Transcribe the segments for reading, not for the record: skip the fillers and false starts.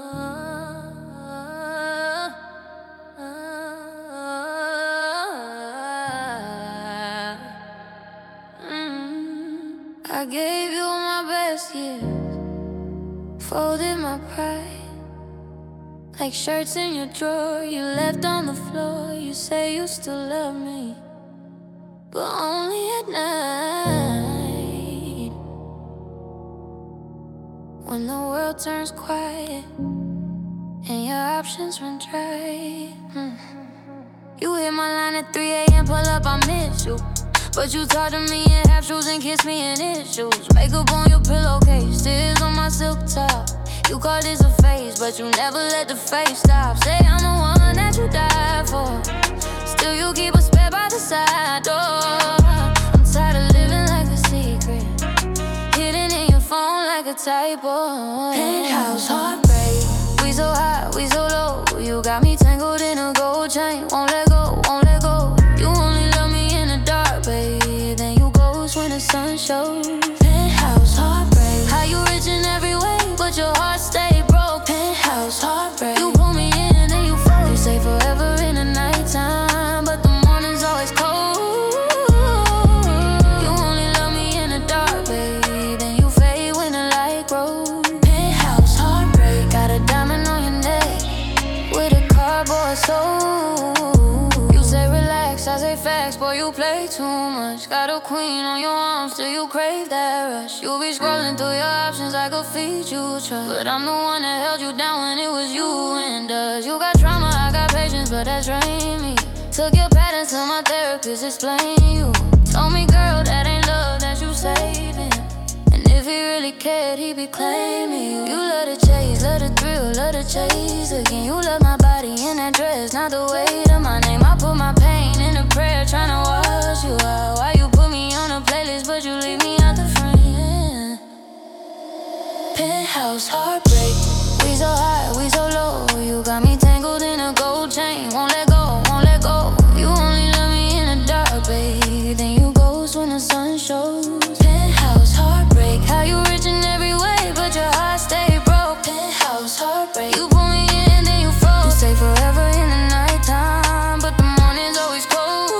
I gave you my best years, folded my pride like shirts in your drawer you left on the floor. You say you still love me, but only at night, when the world turns quiet and your options run dry. You hit my line at 3 a.m., pull up, I miss you. But you talk to me in half shoes and kiss me in issues. Makeup on your pillowcase, tears on my silk top. You call this a phase, but you never let the face stop. Say I'm the one that you died for, still you keep a spare by the side door. I'm tired of living like a secret, hidden in your phone like a typo. Penthouse heartbreak, we so high, we so low. You got me tangled in a gold chain, won't let go, won't let go. You only love me in the dark, babe, then you ghost when the sun shows. Penthouse heartbreak, how you rich in every way, but your heart stay broke. Penthouse heartbreak, you pull me in, then you fall. You say forever in the nighttime, but the morning's always cold. You only love me in the dark, babe, then you fade when the light grows. Penthouse heartbreak, got a diamond on your neck with a cardboard soul. You say relax, I say facts, boy you play too much. Got a queen on your arm, still you crave that rush. You be scrolling through your options like a feed you trust, but I'm the one that held you down when it was you and us. You got trauma, I got patience, but that's drained me. Took your patterns to my therapist, explain you. Told me girl, that ain't love that you saving, and if he really cared, he'd be claiming you. You love the chase, love the thrill, love the chase again. You love my body in that dress, not the weight of my name. I put my pain in a prayer, tryna wash you out. Why you put me on a playlist, but you leave me out the frame? Penthouse heartbreak, we so high, we so low. You got me tangled in a gold chain, won't let go, won't let go. You only love me in the dark, babe, then you ghost when the sun shows. Penthouse heartbreak, how you rich in every way, but your heart stay broke. Penthouse heartbreak, you pull me in, then you fall. You stay forever in the nighttime, but the morning's always cold.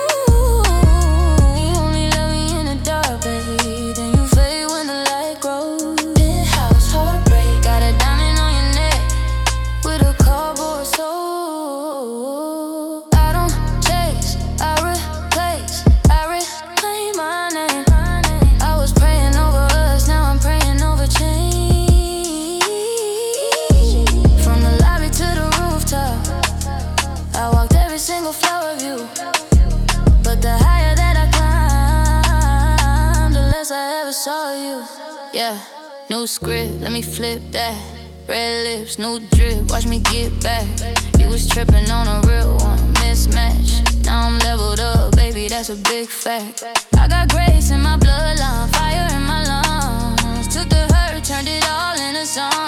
You only love me in the dark, baby, then you fade when the light grows. Penthouse heartbreak, got a diamond on your neck with a cardboard soul. I don't chase, I replace, I reclaim my name. I was praying over us, now I'm praying over change. From the lobby to the rooftop, I walked every single floor of you, but the higher that I climbed, the less I ever saw you. Yeah, new script, let me flip that. Red lips, new drip, watch me get back. You was tripping on a real one, mismatch. Now I'm leveled up, baby, that's a big fact. I got grace in my bloodline, fire in my lungs. Took the hurt, turned it all into song.